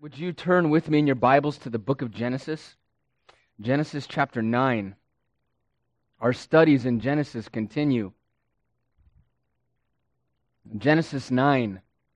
Would you turn with me in your Bibles to the book of Genesis? Genesis chapter 9. Our studies in Genesis continue. Genesis 9.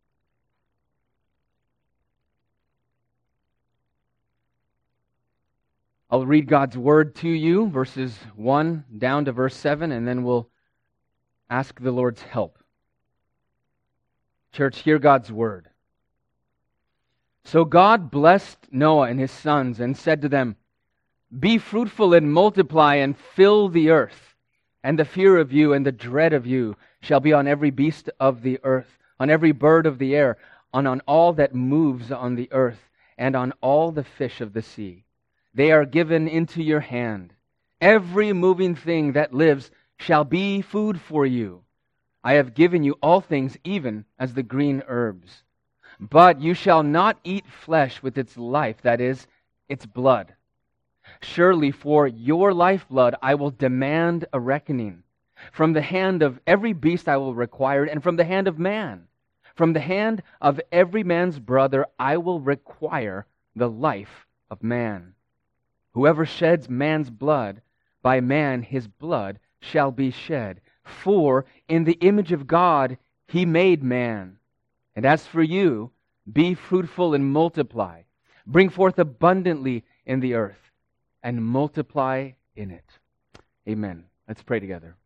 I'll read God's word to you, verses 1 down to verse 7, and then we'll ask the Lord's help. Church, hear God's word. So God blessed Noah and his sons and said to them, "Be fruitful and multiply and fill the earth, and the fear of you and the dread of you shall be on every beast of the earth, on every bird of the air, and on all that moves on the earth, and on all the fish of the sea. They are given into your hand. Every moving thing that lives shall be food for you. I have given you all things, even as the green herbs. But you shall not eat flesh with its life, that is, its blood. Surely for your lifeblood I will demand a reckoning. From the hand of every beast I will require it, and from the hand of man. From the hand of every man's brother I will require the life of man. Whoever sheds man's blood, by man his blood shall be shed. For in the image of God he made man. And as for you, be fruitful and multiply. Bring forth abundantly in the earth, and multiply in it." Amen. Let's pray together.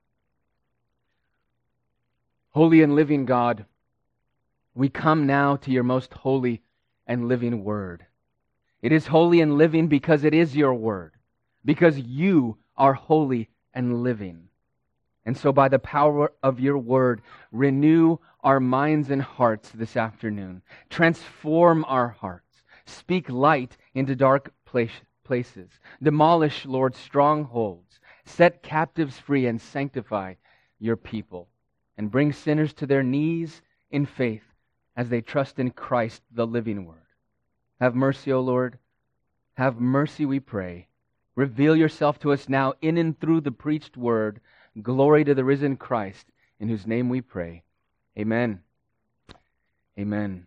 Holy and living God, we come now to your most holy and living word. It is holy and living because it is your word, because you are holy and living. And so by the power of your word, renew our minds and hearts this afternoon. Transform our hearts. Speak light into dark places. Demolish, Lord, strongholds. Set captives free and sanctify your people. And bring sinners to their knees in faith as they trust in Christ, the living word. Have mercy, O Lord. Have mercy, we pray. Reveal yourself to us now in and through the preached word. Glory to the risen Christ, in whose name we pray. Amen. Amen.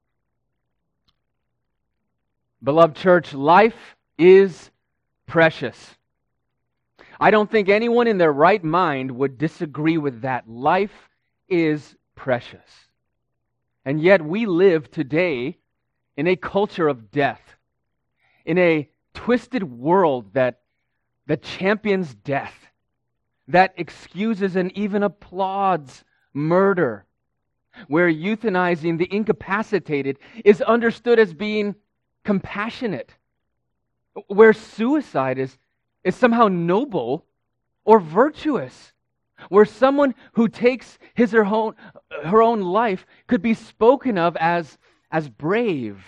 Beloved church, life is precious. I don't think anyone in their right mind would disagree with that. Life is precious. And yet we live today in a culture of death, in a twisted world that champions death, that excuses and even applauds murder, where euthanizing the incapacitated is understood as being compassionate, where suicide is somehow noble or virtuous, where someone who takes his or her own life could be spoken of as brave.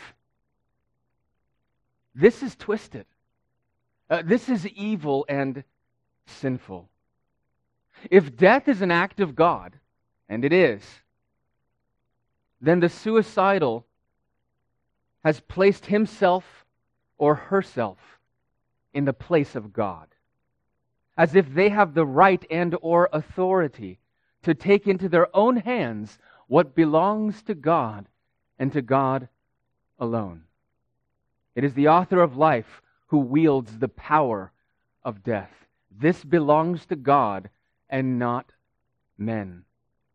This is twisted. This is evil and sinful. If death is an act of God, and it is, then the suicidal has placed himself or herself in the place of God, as if they have the right and or authority to take into their own hands what belongs to God and to God alone. It is the author of life who wields the power of death. This belongs to God and not men.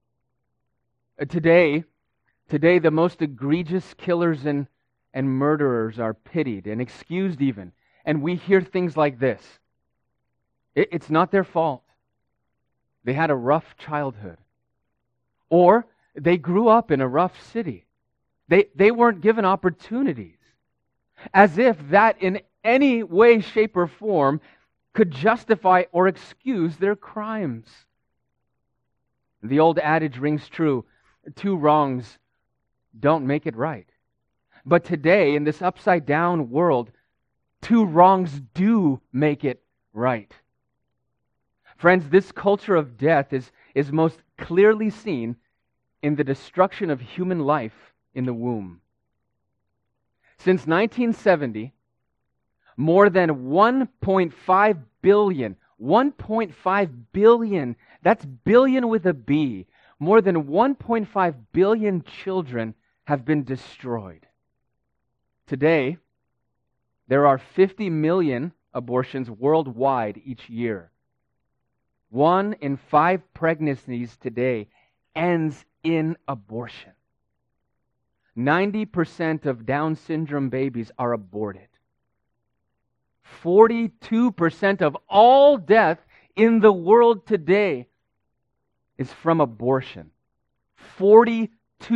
Today, the most egregious killers and murderers are pitied and excused even. And we hear things like this. It's not their fault. They had a rough childhood. Or they grew up in a rough city. They weren't given opportunities. As if that in any way, shape, or form could justify or excuse their crimes. The old adage rings true: 2 wrongs don't make it right. But today, in this upside-down world, 2 wrongs do make it right. Friends, this culture of death is most clearly seen in the destruction of human life in the womb. Since 1970, more than 1.5 billion, that's billion with a B, more than 1.5 billion children have been destroyed. Today, there are 50 million abortions worldwide each year. 1 in 5 pregnancies today ends in abortion. 90% of Down syndrome babies are aborted. 42% of all death in the world today is from abortion. 42%.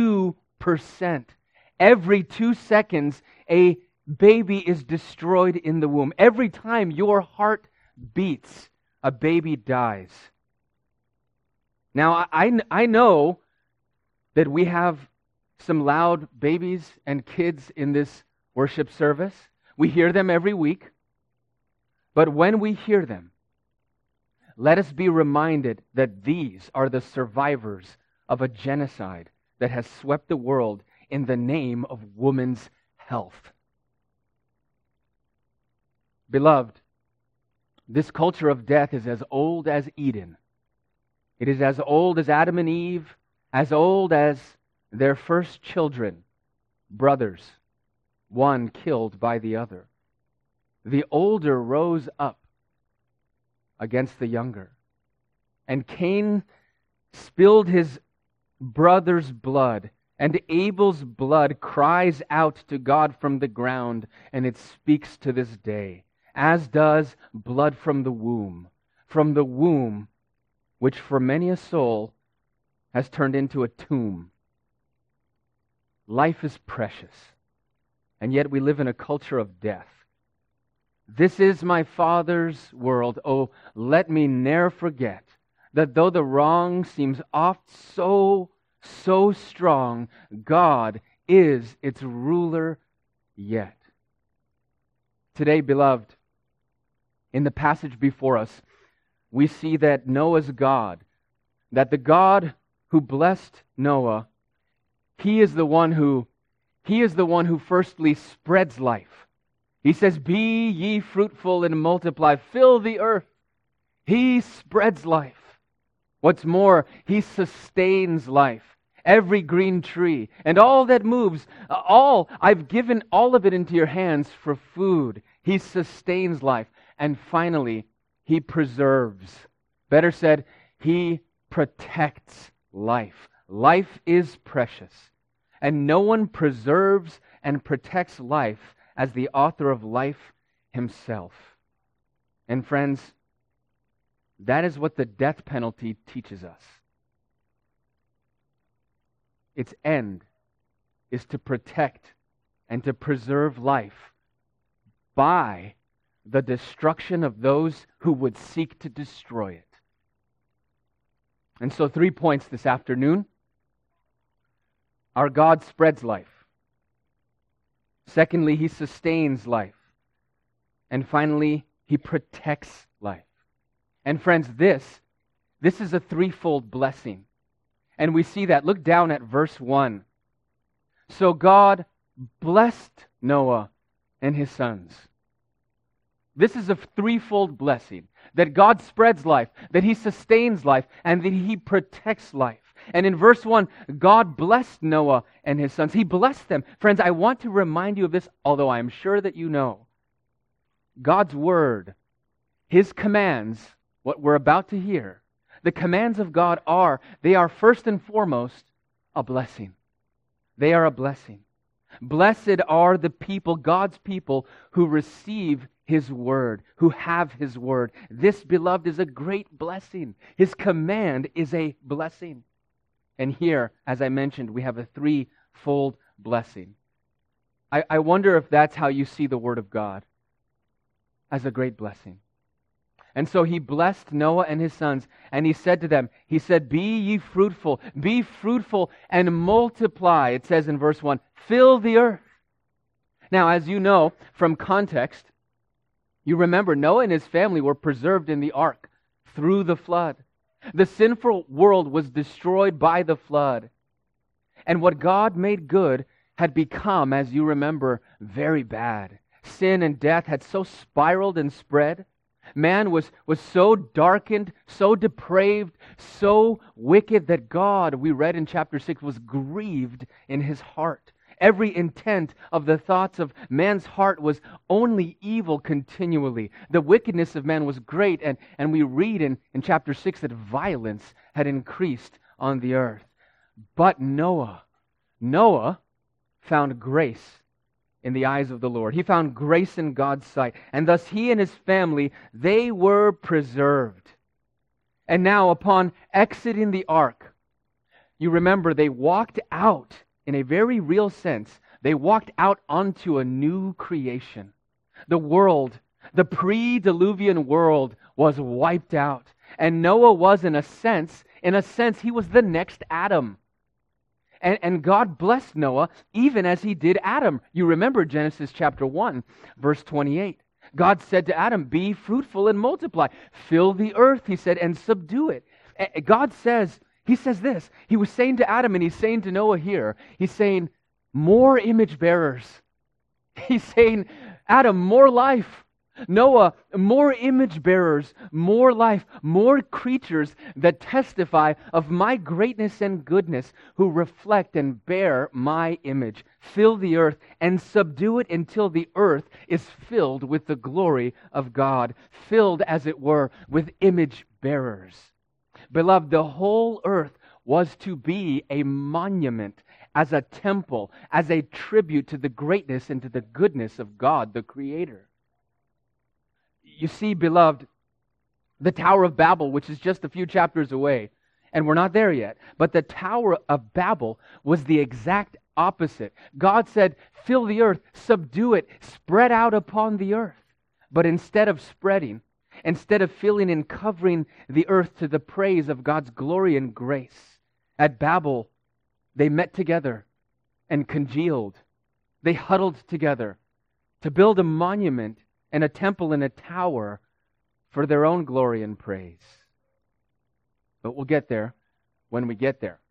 Every 2 seconds, a baby is destroyed in the womb. Every time your heart beats, a baby dies. Now, I know that we have some loud babies and kids in this worship service. We hear them every week. But when we hear them, let us be reminded that these are the survivors of a genocide that has swept the world in the name of woman's health. Beloved, this culture of death is as old as Eden. It is as old as Adam and Eve, as old as their first children, brothers, one killed by the other. The older rose up against the younger, and Cain spilled his brother's blood, and Abel's blood cries out to God from the ground, and it speaks to this day, as does blood from the womb, which for many a soul has turned into a tomb. Life is precious, and yet we live in a culture of death. This is my Father's world. Oh, let me ne'er forget that though the wrong seems oft so strong, God is its ruler yet. Today, beloved, in the passage before us, we see that Noah's God, that the God who blessed Noah, He is the one who firstly spreads life. He says, "Be ye fruitful and multiply, fill the earth." He spreads life. What's more, He sustains life. Every green tree and all that moves, I've given all of it into your hands for food. He sustains life. And finally, He preserves. Better said, He protects life. Life is precious. And no one preserves and protects life as the author of life Himself. And friends, that is what the death penalty teaches us. Its end is to protect and to preserve life by the destruction of those who would seek to destroy it. And so 3 points this afternoon. Our God spreads life. Secondly, He sustains life. And finally, He protects life. And friends, this is a threefold blessing. And we see that. Look down at verse 1. So God blessed Noah and his sons. This is a threefold blessing. That God spreads life, that He sustains life, and that He protects life. And in verse 1, God blessed Noah and his sons. He blessed them. Friends, I want to remind you of this, although I am sure that you know. God's Word, His commands, what we're about to hear, the commands of God they are first and foremost a blessing. They are a blessing. Blessed are the people, God's people, who receive His Word, who have His Word. This, beloved, is a great blessing. His command is a blessing. And here, as I mentioned, we have a threefold blessing. I wonder if that's how you see the Word of God, as a great blessing. And so He blessed Noah and his sons, and He said to them, He said, be ye fruitful, and multiply. It says in verse 1, fill the earth. Now, as you know from context, you remember Noah and his family were preserved in the ark through the flood. The sinful world was destroyed by the flood. And what God made good had become, as you remember, very bad. Sin and death had so spiraled and spread. Man was so darkened, so depraved, so wicked that God, we read in chapter 6, was grieved in His heart. Every intent of the thoughts of man's heart was only evil continually. The wickedness of man was great, and we read in chapter 6 that violence had increased on the earth. But Noah found grace in the eyes of the Lord. He found grace in God's sight, and thus he and his family, they were preserved. And now, upon exiting the ark, you remember they walked out, in a very real sense, they walked out onto a new creation. The world, the pre-Diluvian world, was wiped out. And Noah was, in a sense, he was the next Adam. And God blessed Noah even as he did Adam. You remember Genesis chapter 1, verse 28. God said to Adam, be fruitful and multiply. Fill the earth, he said, and subdue it. God says, he says this. He was saying to Adam and he's saying to Noah here, he's saying, more image bearers. He's saying, Adam, more life. Noah, more image bearers, more life, more creatures that testify of my greatness and goodness, who reflect and bear my image. Fill the earth and subdue it until the earth is filled with the glory of God, filled, as it were, with image bearers. Beloved, the whole earth was to be a monument, as a temple, as a tribute to the greatness and to the goodness of God, the Creator. You see, beloved, the Tower of Babel, which is just a few chapters away, and we're not there yet, but the Tower of Babel was the exact opposite. God said, fill the earth, subdue it, spread out upon the earth. But instead of spreading, instead of filling and covering the earth to the praise of God's glory and grace, at Babel, they met together and congealed. They huddled together to build a monument and a temple and a tower for their own glory and praise. But we'll get there when we get there.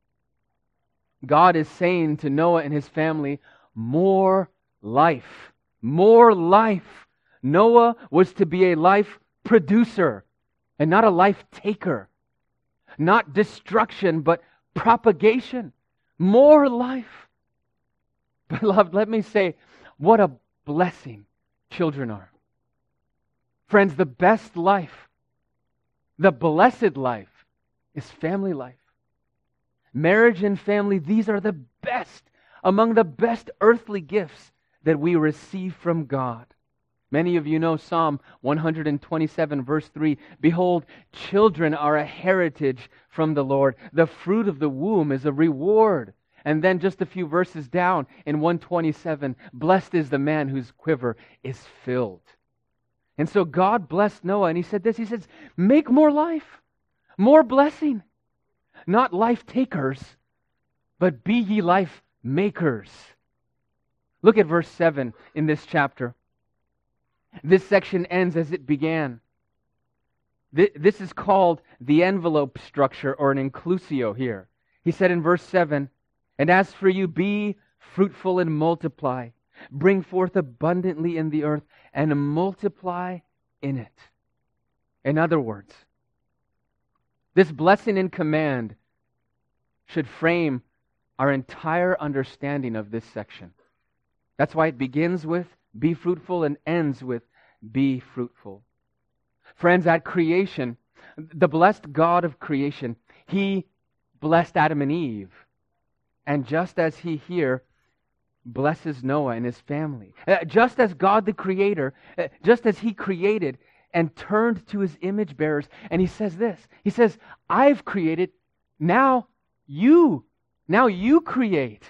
God is saying to Noah and his family, more life. More life. Noah was to be a life producer and not a life taker. Not destruction, but propagation. More life. Beloved, let me say, what a blessing children are. Friends, the best life, the blessed life, is family life. Marriage and family, these are the best, among the best earthly gifts that we receive from God. Many of you know Psalm 127, verse 3. Behold, children are a heritage from the Lord. The fruit of the womb is a reward. And then just a few verses down in 127, blessed is the man whose quiver is filled. And so God blessed Noah, and he said this, he says, make more life, more blessing. Not life takers, but be ye life makers. Look at verse 7 in this chapter. This section ends as it began. This is called the envelope structure, or an inclusio here. He said in verse 7, and as for you, be fruitful and multiply. Bring forth abundantly in the earth and multiply in it. In other words, this blessing and command should frame our entire understanding of this section. That's why it begins with be fruitful and ends with be fruitful. Friends, at creation, the blessed God of creation, He blessed Adam and Eve. And just as He here blesses Noah and his family, just as God the Creator, just as He created and turned to His image bearers, and He says this, He says, I've created, now you create.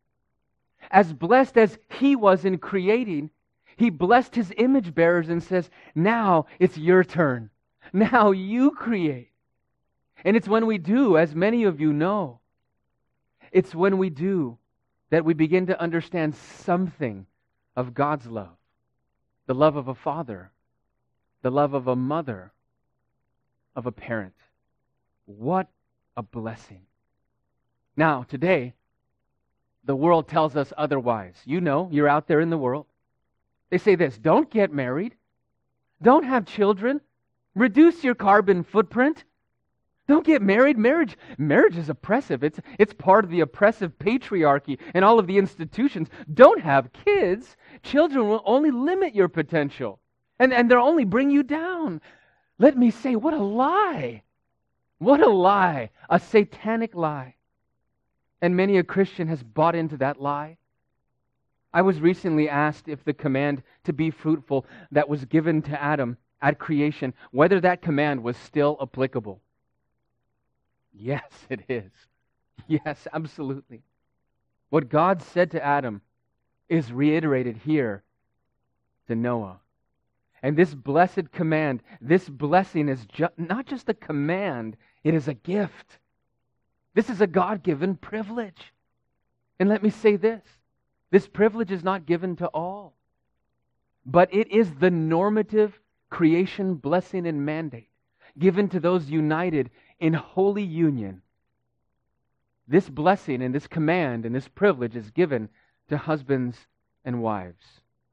As blessed as He was in creating, He blessed His image bearers and says, now it's your turn. Now you create. And it's when we do, as many of you know, it's when we do that we begin to understand something of God's love. The love of a father, the love of a mother, of a parent. What a blessing. Now, today, the world tells us otherwise. You know, you're out there in the world. They say this, don't get married. Don't have children. Reduce your carbon footprint. Don't get married. Marriage is oppressive. It's part of the oppressive patriarchy and all of the institutions. Don't have kids. Children will only limit your potential. And they'll only bring you down. Let me say, what a lie. What a lie. A satanic lie. And many a Christian has bought into that lie. I was recently asked if the command to be fruitful that was given to Adam at creation, whether that command was still applicable. Yes, it is. Yes, absolutely. What God said to Adam is reiterated here to Noah. And this blessed command, this blessing is not just a command, it is a gift. This is a God-given privilege. And let me say this privilege is not given to all, but it is the normative creation blessing and mandate given to those united in holy union. This blessing and this command and this privilege is given to husbands and wives.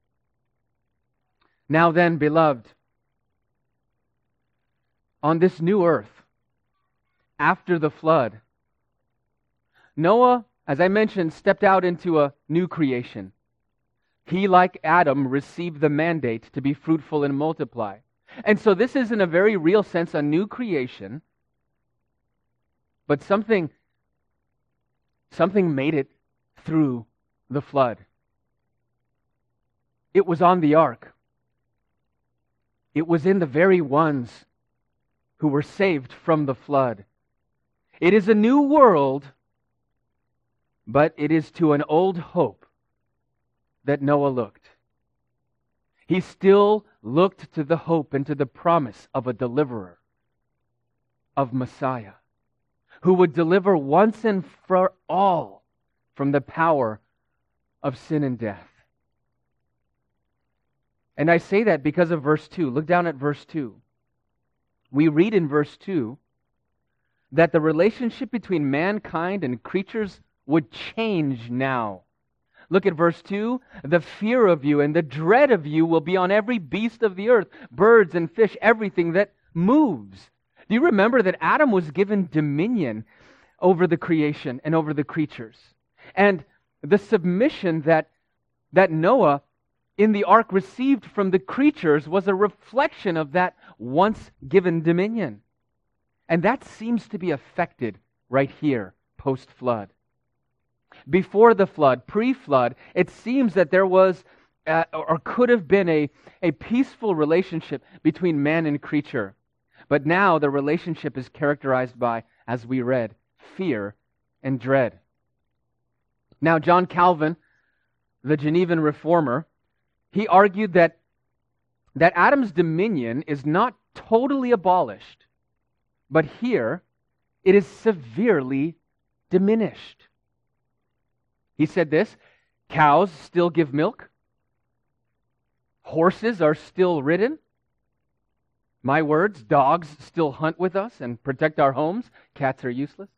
Now then, beloved, on this new earth, after the flood, Noah, as I mentioned, stepped out into a new creation. He, like Adam, received the mandate to be fruitful and multiply. And so this is, in a very real sense, a new creation, but something made it through the flood. It was on the ark. It was in the very ones who were saved from the flood. It is a new world, but it is to an old hope that Noah looked. He still looked to the hope and to the promise of a deliverer, of Messiah, who would deliver once and for all from the power of sin and death. And I say that because of verse 2. Look down at verse 2. We read in verse 2 that the relationship between mankind and creatures would change now. Look at verse 2. The fear of you and the dread of you will be on every beast of the earth, birds and fish, everything that moves. Do you remember that Adam was given dominion over the creation and over the creatures? And the submission that Noah in the ark received from the creatures was a reflection of that once given dominion. And that seems to be affected right here, post-flood. Before the flood, pre-flood, it seems that there was or could have been a peaceful relationship between man and creature. But now the relationship is characterized by, as we read, fear and dread. Now, John Calvin, the Genevan reformer, he argued that Adam's dominion is not totally abolished, but here it is severely diminished. He said this: cows still give milk, horses are still ridden, my words, dogs still hunt with us and protect our homes, cats are useless.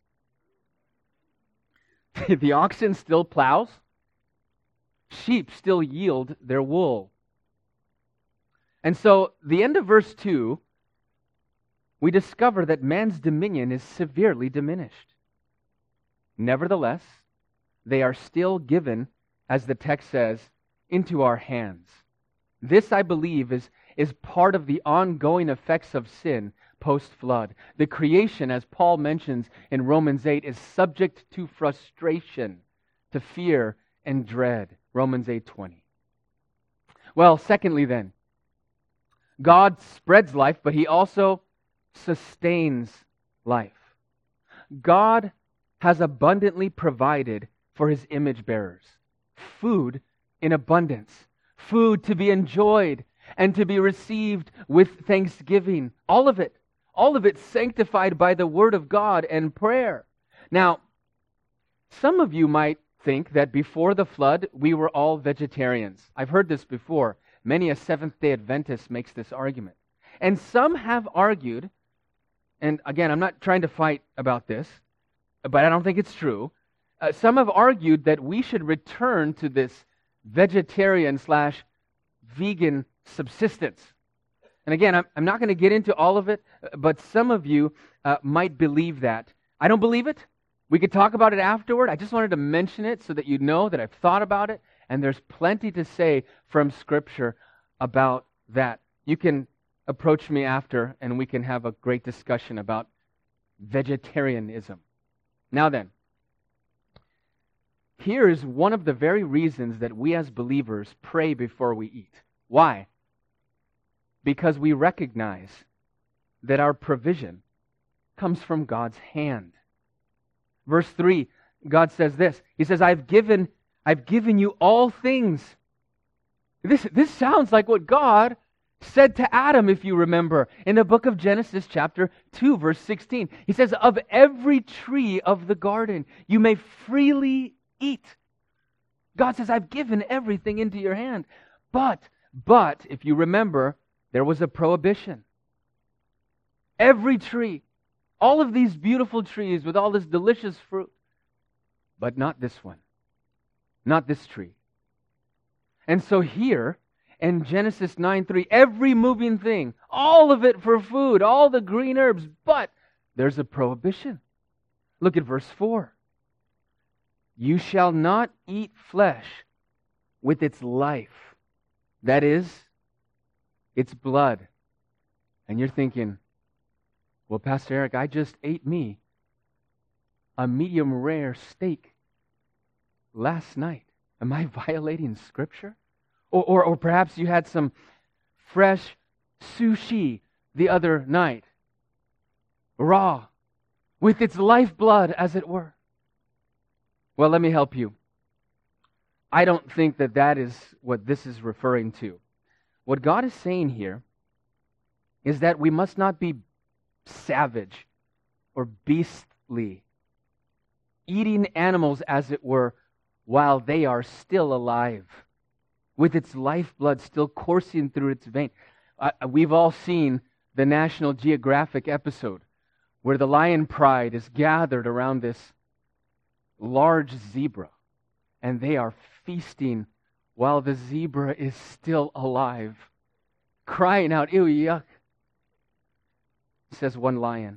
The oxen still plows, sheep still yield their wool. And so, the end of verse 2, we discover that man's dominion is severely diminished. Nevertheless, they are still given, as the text says, into our hands. This, I believe, is part of the ongoing effects of sin post-flood. The creation, as Paul mentions in Romans 8, is subject to frustration, to fear and dread. Romans 8:20. Well, secondly then, God spreads life, but He also sustains life. God has abundantly provided for His image bearers food in abundance, food to be enjoyed and to be received with thanksgiving. All of it sanctified by the Word of God and prayer. Now, some of you might think that before the flood, we were all vegetarians. I've heard this before. Many a Seventh-day Adventist makes this argument. And some have argued, and again, I'm not trying to fight about this, but I don't think it's true. Some have argued that we should return to this vegetarian/vegan subsistence. And again, I'm not going to get into all of it, but some of you might believe that. I don't believe it. We could talk about it afterward. I just wanted to mention it so that you know that I've thought about it, and there's plenty to say from Scripture about that. You can approach me after, and we can have a great discussion about vegetarianism. Now then, here is one of the very reasons that we as believers pray before we eat. Why? Because we recognize that our provision comes from God's hand. Verse 3, God says this. He says, I've given you all things. This sounds like what God said to Adam, if you remember, in the book of Genesis chapter 2, verse 16. He says, of every tree of the garden you may freely eat. God says, I've given everything into your hand. But, if you remember, there was a prohibition. Every tree, all of these beautiful trees with all this delicious fruit, but not this one, not this tree. And so here, in Genesis 9:3, every moving thing, all of it for food, all the green herbs, but there's a prohibition. Look at verse 4. You shall not eat flesh with its life, that is, its blood. And you're thinking, well, Pastor Eric, I just ate me a medium rare steak last night. Am I violating Scripture? Or perhaps you had some fresh sushi the other night, raw, with its lifeblood, as it were. Well, let me help you. I don't think that is what this is referring to. What God is saying here is that we must not be savage or beastly, eating animals, as it were, while they are still alive, with its lifeblood still coursing through its vein. We've all seen the National Geographic episode where the lion pride is gathered around this large zebra, and they are feasting while the zebra is still alive, crying out, ew, yuck, says one lion.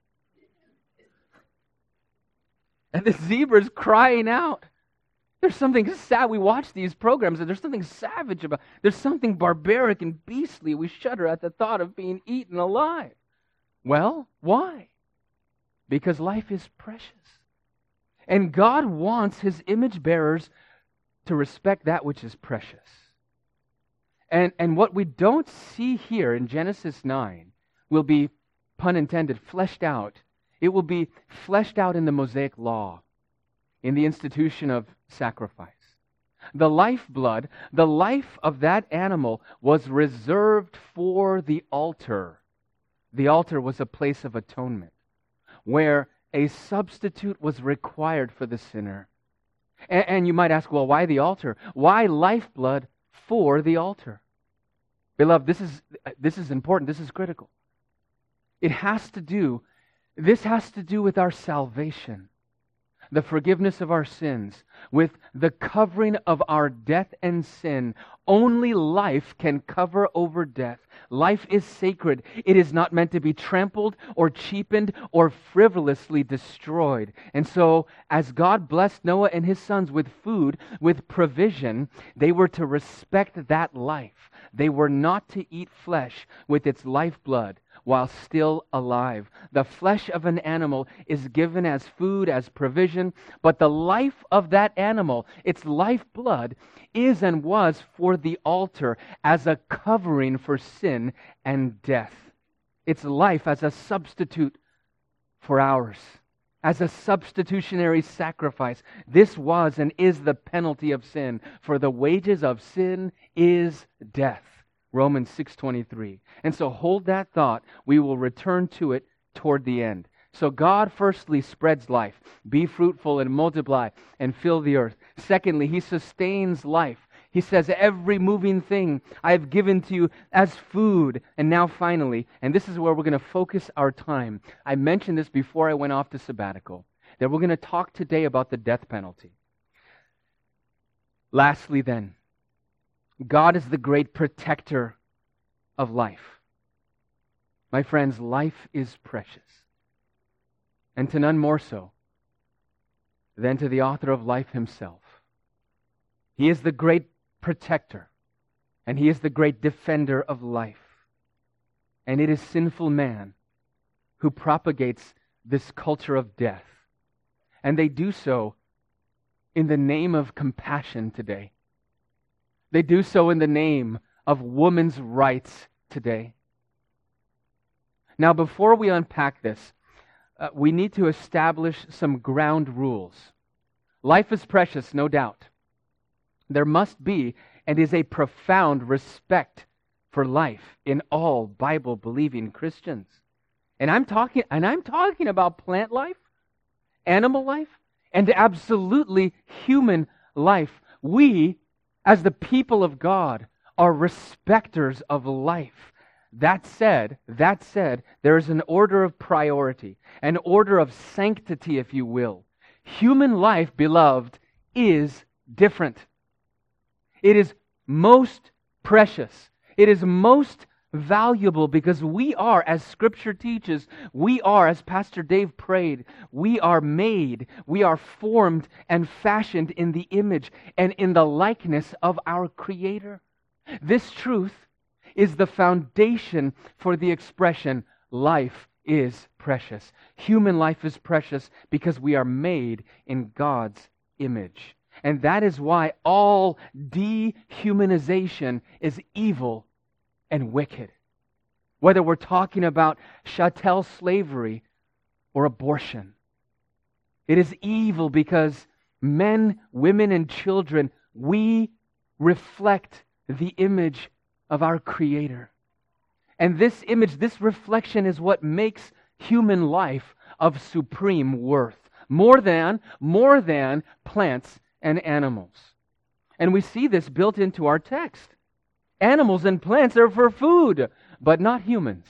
And the zebra's crying out. There's something sad. We watch these programs and there's something savage about it. There's something barbaric and beastly. We shudder at the thought of being eaten alive. Well, why? Because life is precious. And God wants His image bearers to respect that which is precious. And what we don't see here in Genesis 9 will be, pun intended, fleshed out. It will be fleshed out in the Mosaic Law, in the institution of sacrifice. The lifeblood, the life of that animal was reserved for the altar. The altar was a place of atonement where a substitute was required for the sinner. And you might ask, well, why the altar? Why lifeblood for the altar? Beloved, this is important. This is critical. This has to do with our salvation, the forgiveness of our sins, with the covering of our death and sin. Only life can cover over death. Life is sacred. It is not meant to be trampled or cheapened or frivolously destroyed. And so, as God blessed Noah and his sons with food, with provision, they were to respect that life. They were not to eat flesh with its lifeblood while still alive. The flesh of an animal is given as food, as provision, but the life of that animal, its lifeblood, is and was for the altar as a covering for sin and death. Its life as a substitute for ours, as a substitutionary sacrifice. This was and is the penalty of sin, for the wages of sin is death. Romans 6:23. And so hold that thought. We will return to it toward the end. So God firstly spreads life. Be fruitful and multiply and fill the earth. Secondly, He sustains life. He says, every moving thing I have given to you as food. And now finally, and this is where we're going to focus our time. I mentioned this before I went off to sabbatical, that we're going to talk today about the death penalty. Lastly then, God is the great protector of life. My friends, life is precious. And to none more so than to the author of life himself. He is the great protector, and he is the great defender of life. And it is sinful man who propagates this culture of death. And they do so in the name of compassion today. They do so in the name of women's rights today. Now, before we unpack this, we need to establish some ground rules. Life is precious, no doubt. There must be and is a profound respect for life in all Bible-believing Christians. And I'm talking about plant life, animal life, and absolutely human life. We, as the people of God, are respecters of life. That said, there is an order of priority, an order of sanctity, if you will. Human life, beloved, is different. It is most precious. It is most valuable because we are, as Scripture teaches, we are, as Pastor Dave prayed, we are made, we are formed and fashioned in the image and in the likeness of our Creator. This truth is the foundation for the expression, life is precious. Human life is precious because we are made in God's image. And that is why all dehumanization is evil and wicked. Whether we're talking about chattel slavery or abortion. It is evil because men, women, and children, we reflect the image of our Creator. And this image, this reflection is what makes human life of supreme worth. More than plants and animals. And we see this built into our text. Animals and plants are for food, but not humans.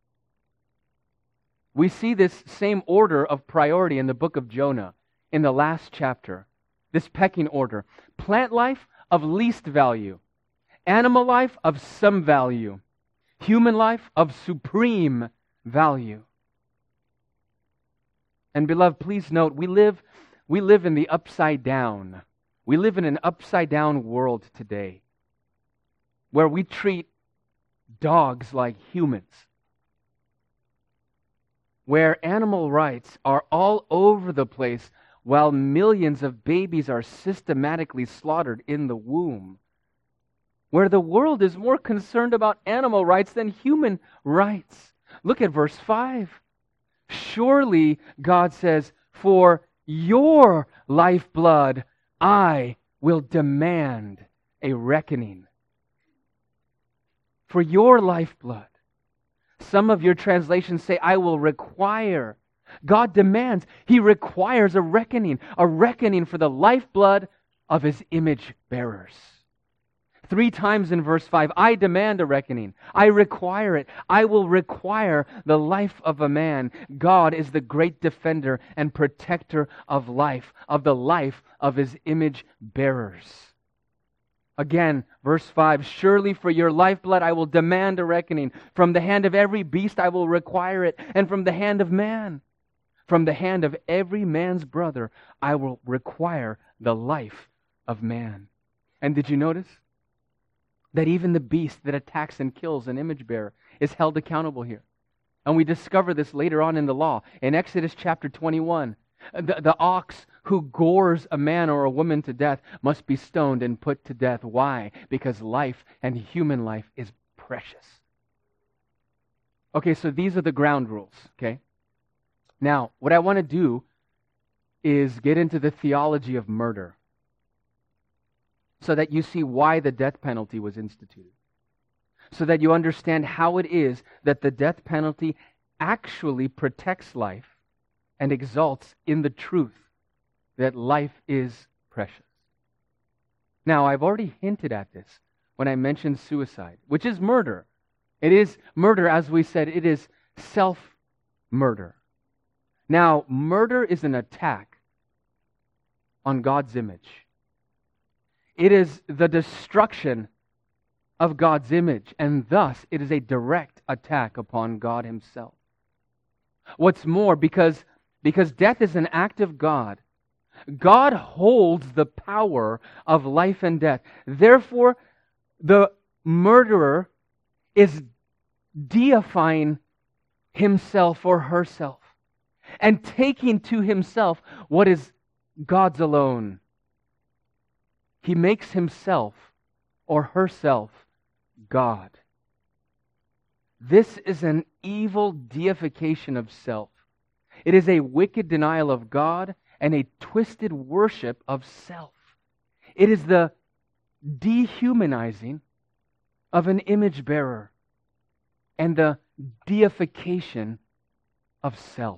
We see this same order of priority in the book of Jonah, in the last chapter. This pecking order. Plant life of least value. Animal life of some value. Human life of supreme value. And beloved, please note, we live in the upside down. We live in an upside down world today where we treat dogs like humans, where animal rights are all over the place while millions of babies are systematically slaughtered in the womb, where the world is more concerned about animal rights than human rights. Look at verse 5. Surely, God says, for your lifeblood I will demand a reckoning. For your lifeblood. Some of your translations say, I will require. God demands. He requires a reckoning for the lifeblood of His image bearers. 3 times in verse 5, I demand a reckoning. I require it. I will require the life of a man. God is the great defender and protector of life, of the life of His image bearers. Again, verse 5, surely for your lifeblood I will demand a reckoning. From the hand of every beast I will require it, and from the hand of man. From the hand of every man's brother I will require the life of man. And did you notice that even the beast that attacks and kills an image bearer is held accountable here? And we discover this later on in the law. In Exodus chapter 21, the ox who gores a man or a woman to death must be stoned and put to death. Why? Because life and human life is precious. Okay, so these are the ground rules, okay? Now, what I want to do is get into the theology of murder so that you see why the death penalty was instituted. So that you understand how it is that the death penalty actually protects life and exalts in the truth that life is precious. Now, I've already hinted at this when I mentioned suicide, which is murder. It is murder, as we said, it is self-murder. Now, murder is an attack on God's image. It is the destruction of God's image, and thus it is a direct attack upon God himself. What's more, because death is an act of God, God holds the power of life and death. Therefore, the murderer is deifying himself or herself and taking to himself what is God's alone. He makes himself or herself God. This is an evil deification of self. It is a wicked denial of God and a twisted worship of self. It is the dehumanizing of an image bearer and the deification of self.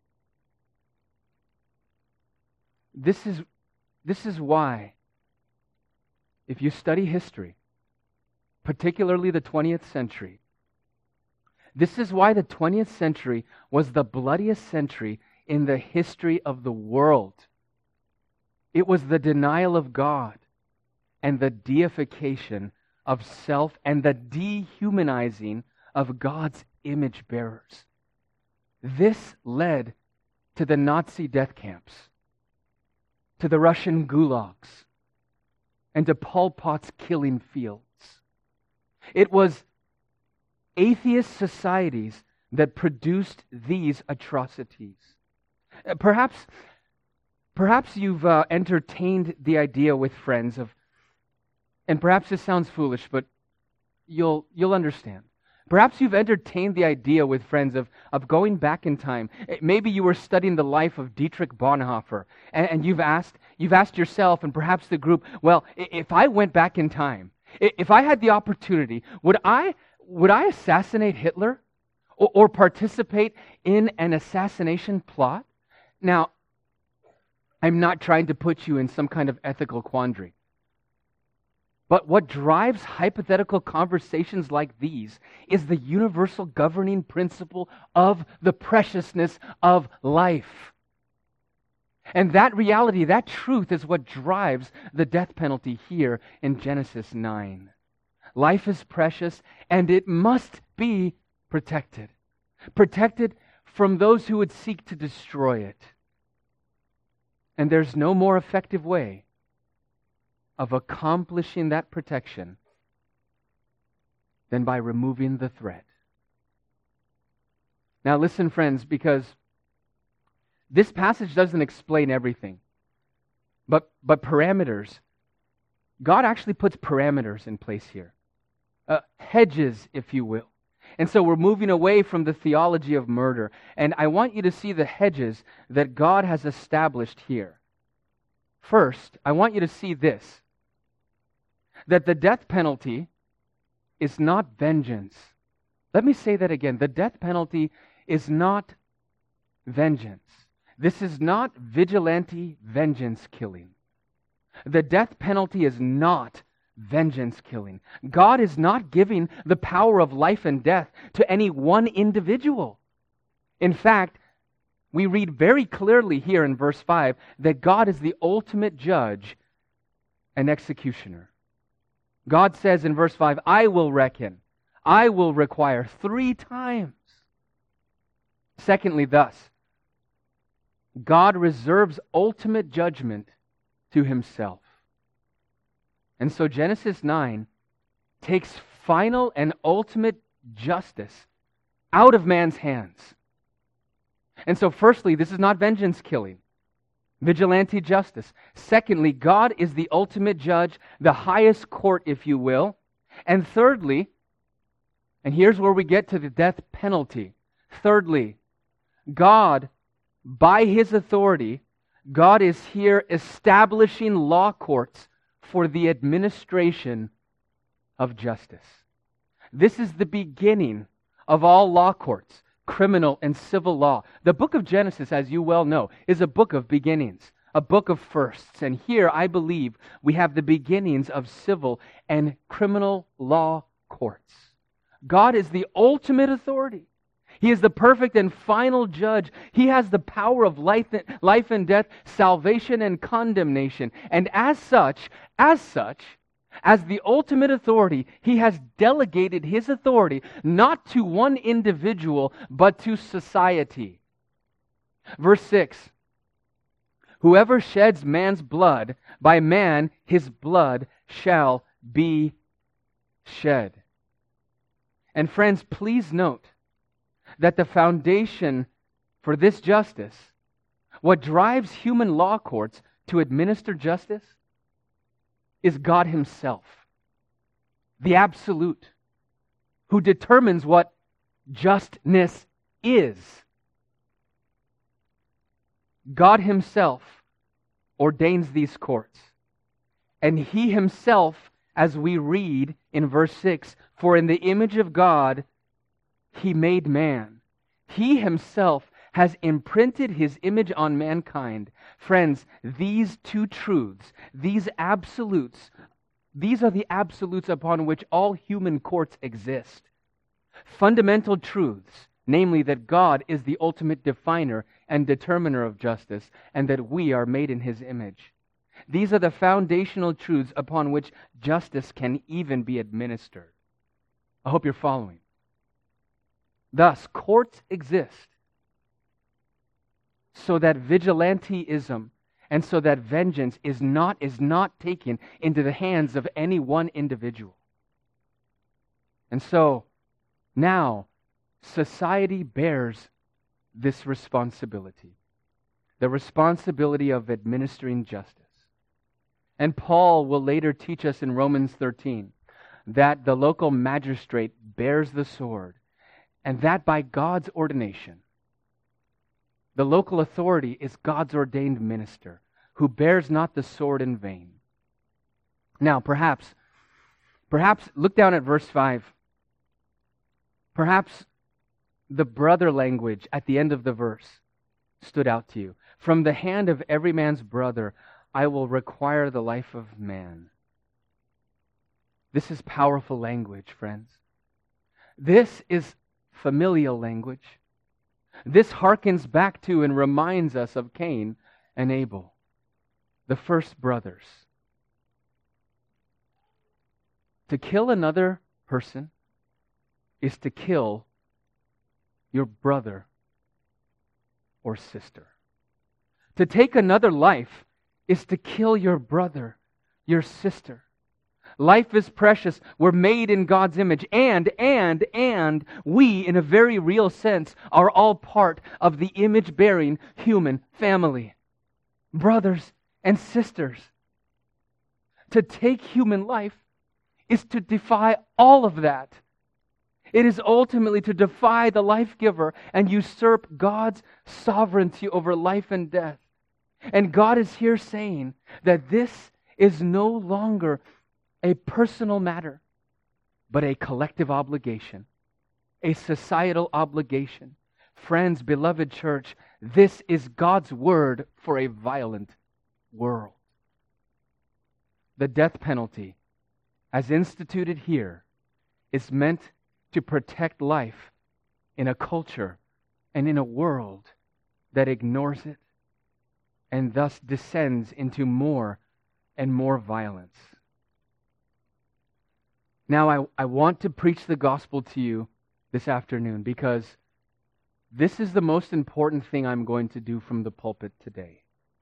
This is why, if you study history, particularly the 20th century, this is why the 20th century was the bloodiest century in the history of the world. It was the denial of God and the deification of self and the dehumanizing of God's image bearers. This led to the Nazi death camps, to the Russian gulags, and to Pol Pot's killing fields. It was atheist societies that produced these atrocities. Perhaps you've entertained the idea with friends of, and perhaps this sounds foolish, but you'll understand. Perhaps you've entertained the idea with friends of going back in time. Maybe you were studying the life of Dietrich Bonhoeffer, and you've asked yourself and perhaps the group, well, if I went back in time, if I had the opportunity, would I assassinate Hitler or participate in an assassination plot? Now, I'm not trying to put you in some kind of ethical quandary. But what drives hypothetical conversations like these is the universal governing principle of the preciousness of life. And that reality, that truth, is what drives the death penalty here in Genesis 9. Life is precious, and it must be protected. Protected from those who would seek to destroy it. And there's no more effective way of accomplishing that protection than by removing the threat. Now listen, friends, because this passage doesn't explain everything. But parameters, God actually puts parameters in place here. Hedges, if you will. And so we're moving away from the theology of murder. And I want you to see the hedges that God has established here. First, I want you to see this. That the death penalty is not vengeance. Let me say that again. The death penalty is not vengeance. This is not vigilante vengeance killing. The death penalty is not vengeance killing. God is not giving the power of life and death to any one individual. In fact, we read very clearly here in verse 5 that God is the ultimate judge and executioner. God says in verse 5, I will reckon, I will require 3 times. Secondly, thus, God reserves ultimate judgment to himself. And so Genesis 9 takes final and ultimate justice out of man's hands. And so firstly, this is not vengeance killing. Vigilante justice. Secondly, God is the ultimate judge, the highest court, if you will. And thirdly, and here's where we get to the death penalty. Thirdly, God, by his authority, God is here establishing law courts for the administration of justice. This is the beginning of all law courts, criminal and civil law. The book of Genesis, as you well know, is a book of beginnings, a book of firsts. And here, I believe, we have the beginnings of civil and criminal law courts. God is the ultimate authority. He is the perfect and final judge. He has the power of life and death, salvation and condemnation. And as such, As the ultimate authority, He has delegated His authority not to one individual, but to society. Verse 6, whoever sheds man's blood, by man his blood shall be shed. And friends, please note that the foundation for this justice, what drives human law courts to administer justice, is God Himself, the absolute, who determines what justness is. God Himself ordains these courts. And He Himself, as we read in verse 6, for in the image of God He made man. He Himself has imprinted His image on mankind. Friends, these two truths, these absolutes, these are the absolutes upon which all human courts exist. Fundamental truths, namely that God is the ultimate definer and determiner of justice, and that we are made in His image. These are the foundational truths upon which justice can even be administered. I hope you're following. Thus, courts exist so that vigilantism and so that vengeance is not taken into the hands of any one individual. And so, now, society bears this responsibility, the responsibility of administering justice. And Paul will later teach us in Romans 13 that the local magistrate bears the sword, and that by God's ordination, the local authority is God's ordained minister who bears not the sword in vain. Now, perhaps look down at verse 5. Perhaps the brother language at the end of the verse stood out to you. From the hand of every man's brother, I will require the life of man. This is powerful language, friends. This is familial language. This harkens back to and reminds us of Cain and Abel, the first brothers. To kill another person is to kill your brother or sister. To take another life is to kill your brother, your sister. Life is precious. We're made in God's image. And we, in a very real sense, are all part of the image-bearing human family. Brothers and sisters. To take human life is to defy all of that. It is ultimately to defy the life giver and usurp God's sovereignty over life and death. And God is here saying that this is no longer a personal matter, but a collective obligation, a societal obligation. Friends, beloved church, this is God's word for a violent world. The death penalty, as instituted here, is meant to protect life in a culture and in a world that ignores it and thus descends into more and more violence. Now, I want to preach the gospel to you this afternoon because this is the most important thing I'm going to do from the pulpit today.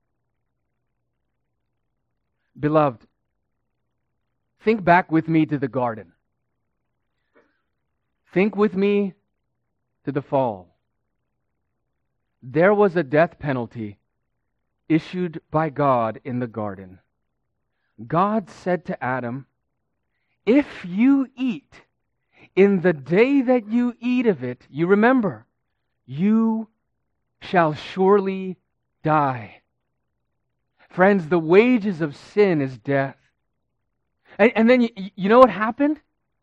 Beloved, think back with me to the garden. Think with me to the fall. There was a death penalty issued by God in the garden. God said to Adam, if you eat, in the day that you eat of it, you remember, you shall surely die. Friends, the wages of sin is death. And then you know what happened?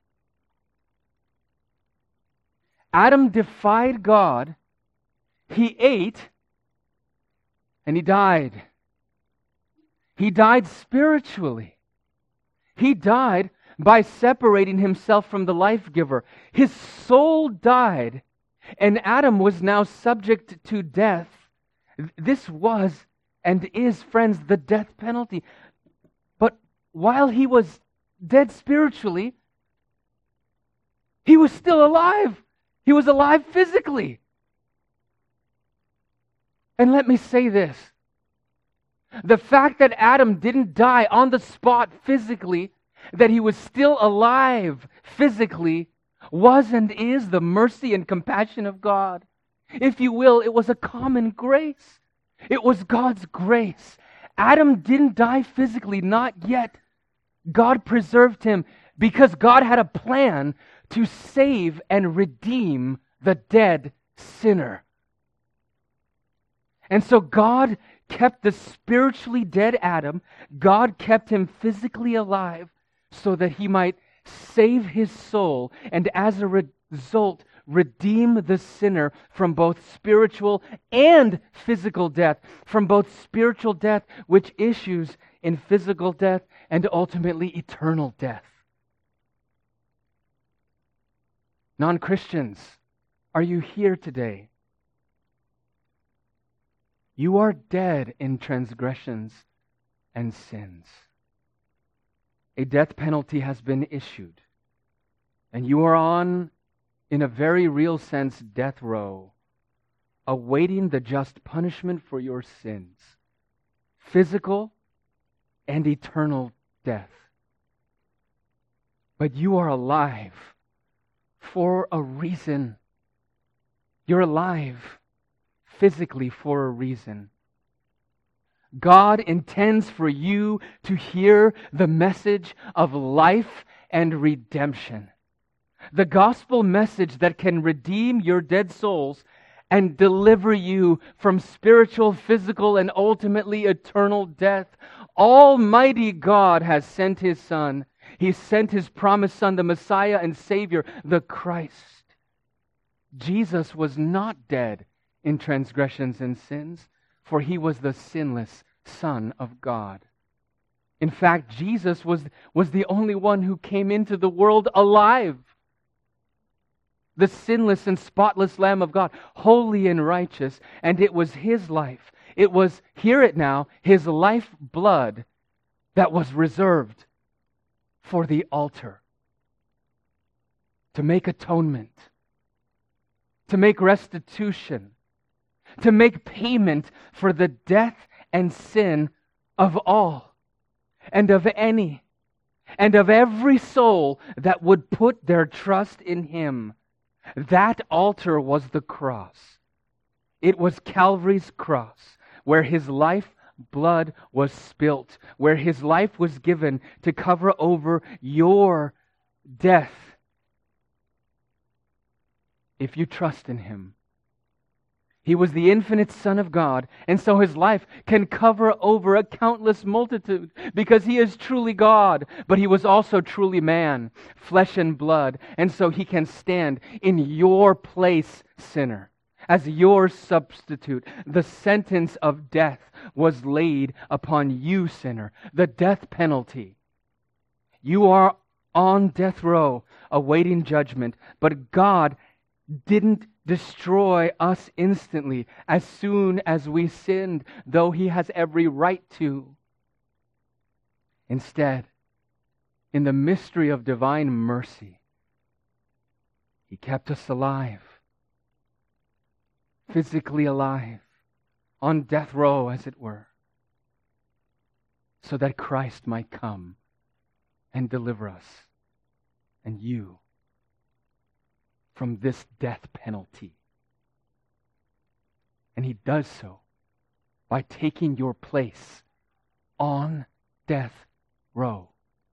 Adam defied God, he ate, and he died. He died spiritually. He died by separating himself from the life giver. His soul died, and Adam was now subject to death. This was and is, friends, the death penalty. But while he was dead spiritually, he was still alive. He was alive physically. And let me say this. The fact that Adam didn't die on the spot physically, that he was still alive physically, was and is the mercy and compassion of God. If you will, it was a common grace. It was God's grace. Adam didn't die physically, not yet. God preserved him because God had a plan to save and redeem the dead sinner. And so God kept the spiritually dead Adam. God kept him physically alive so that he might save his soul and as a result redeem the sinner from both spiritual and physical death, from both spiritual death, which issues in physical death, and ultimately eternal death. Non-Christians, are you here today? You are dead in transgressions and sins. A death penalty has been issued, and you are on, in a very real sense, death row, awaiting the just punishment for your sins, physical and eternal death. But you are alive for a reason. You're alive physically for a reason. God intends for you to hear the message of life and redemption. The gospel message that can redeem your dead souls and deliver you from spiritual, physical, and ultimately eternal death. Almighty God has sent His Son. He sent His promised Son, the Messiah and Savior, the Christ. Jesus was not dead in transgressions and sins, for He was the sinless Son of God. In fact, Jesus was the only one who came into the world alive. The sinless and spotless Lamb of God, holy and righteous, and it was His life. It was, hear it now, His life blood that was reserved for the altar to make atonement, to make restitution, to make payment for the death and sin of all, and of any, and of every soul that would put their trust in Him. That altar was the cross. It was Calvary's cross, where His life blood was spilt, where His life was given to cover over your death. If you trust in Him, He was the infinite Son of God, and so His life can cover over a countless multitude because He is truly God, but He was also truly man, flesh and blood, and so He can stand in your place, sinner, as your substitute. The sentence of death was laid upon you, sinner, the death penalty. You are on death row, awaiting judgment, but God didn't destroy us instantly as soon as we sinned, though He has every right to. Instead, in the mystery of divine mercy, He kept us alive, physically alive, on death row, as it were, so that Christ might come and deliver us and you from this death penalty. And He does so by taking your place on death row.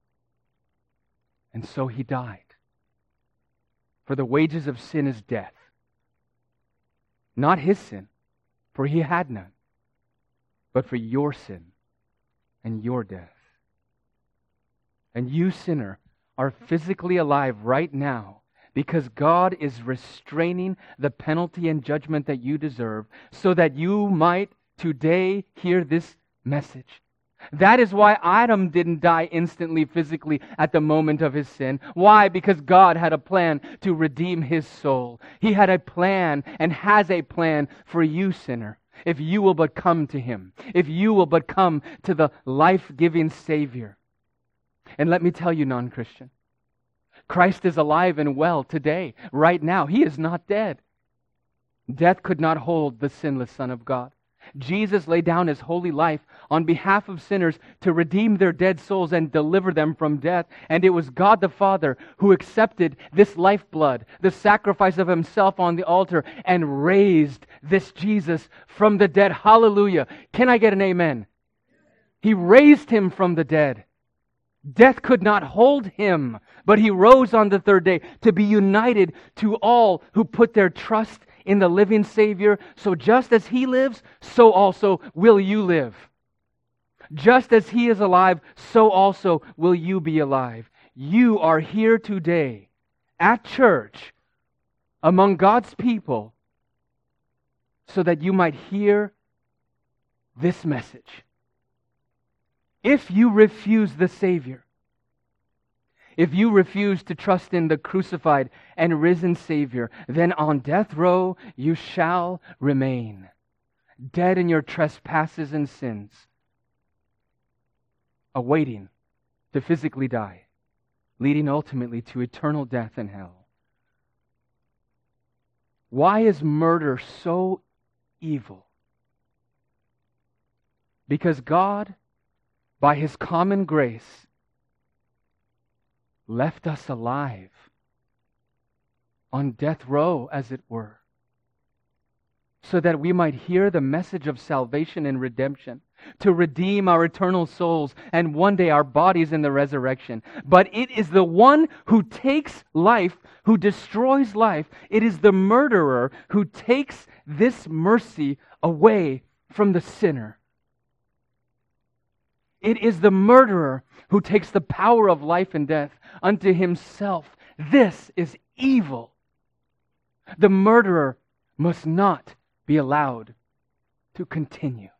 And so He died. For the wages of sin is death. Not His sin, for He had none, but for your sin and your death. And you, sinner, are physically alive right now because God is restraining the penalty and judgment that you deserve so that you might today hear this message. That is why Adam didn't die instantly, physically, at the moment of his sin. Why? Because God had a plan to redeem his soul. He had a plan and has a plan for you, sinner. If you will but come to Him. If you will but come to the life-giving Savior. And let me tell you, non-Christian, Christ is alive and well today, right now. He is not dead. Death could not hold the sinless Son of God. Jesus laid down His holy life on behalf of sinners to redeem their dead souls and deliver them from death. And it was God the Father who accepted this lifeblood, the sacrifice of Himself on the altar, and raised this Jesus from the dead. Hallelujah. Can I get an amen? He raised Him from the dead. Death could not hold Him, but He rose on the third day to be united to all who put their trust in the living Savior. So just as He lives, so also will you live. Just as He is alive, so also will you be alive. You are here today at church among God's people so that you might hear this message. If you refuse the Savior, if you refuse to trust in the crucified and risen Savior, then on death row you shall remain, dead in your trespasses and sins, awaiting to physically die, leading ultimately to eternal death in hell. Why is murder so evil? Because God, by His common grace, left us alive on death row, as it were, so that we might hear the message of salvation and redemption, to redeem our eternal souls and one day our bodies in the resurrection. But it is the one who takes life, who destroys life. It is the murderer who takes this mercy away from the sinner. It is the murderer who takes the power of life and death unto himself. This is evil. The murderer must not be allowed to continue.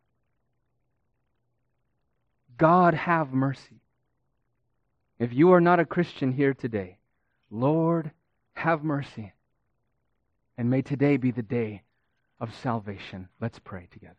God have mercy. If you are not a Christian here today, Lord, have mercy. And may today be the day of salvation. Let's pray together.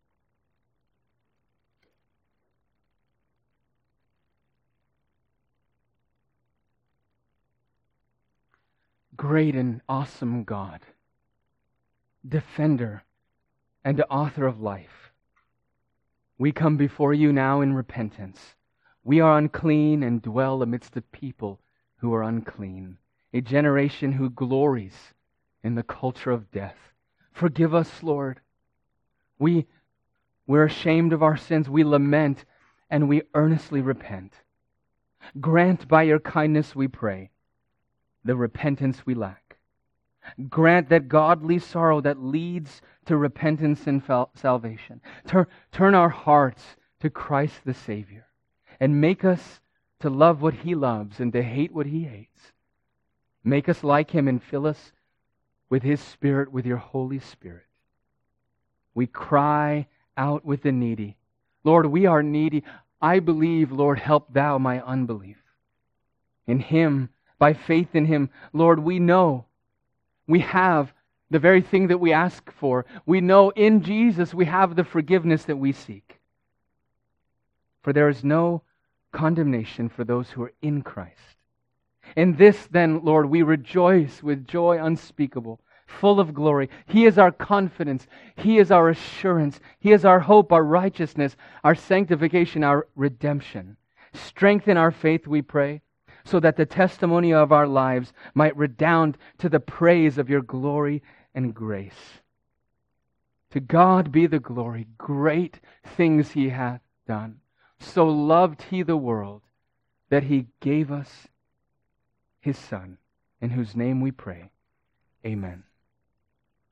Great and awesome God, defender and author of life, we come before you now in repentance. We are unclean and dwell amidst a people who are unclean, a generation who glories in the culture of death. Forgive us, Lord. We're ashamed of our sins. We lament and we earnestly repent. Grant by your kindness, we pray, the repentance we lack. Grant that godly sorrow that leads to repentance and salvation. Turn our hearts to Christ the Savior and make us to love what He loves and to hate what He hates. Make us like Him and fill us with His Spirit, with your Holy Spirit. We cry out with the needy. Lord, we are needy. I believe, Lord, help thou my unbelief. In Him, by faith in Him, Lord, we know we have the very thing that we ask for. We know in Jesus we have the forgiveness that we seek. For there is no condemnation for those who are in Christ. In this then, Lord, we rejoice with joy unspeakable, full of glory. He is our confidence. He is our assurance. He is our hope, our righteousness, our sanctification, our redemption. Strengthen our faith, we pray, so that the testimony of our lives might redound to the praise of your glory and grace. To God be the glory. Great things He hath done. So loved He the world that He gave us His Son, in whose name we pray. Amen.